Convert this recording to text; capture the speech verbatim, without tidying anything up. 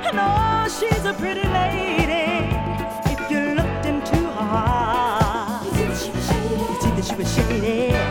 I know she's a pretty lady. If you looked into her heart, you'd see that she was shady.